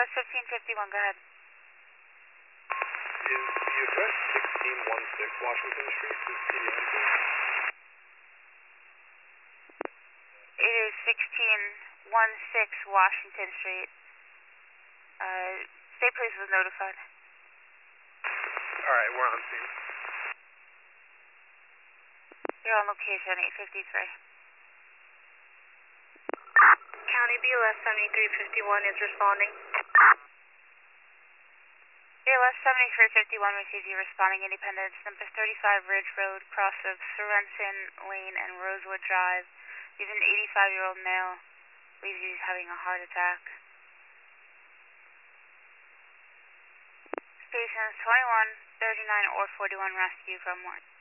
ALS 1551, go ahead. Is the address 1616 Washington Street? Is CDM, please? It is 1616 Washington Street. State police was notified. Alright, we're on scene. You're on location, 853. County BLS 7351 is responding. ALS 7351 received you responding Independence, number 35 Ridge Road, cross of Sorensen Lane and Rosewood Drive. He's an 85-year-old male. Believes he's having a heart attack. Stations 21, 39, or 41 rescue from 1.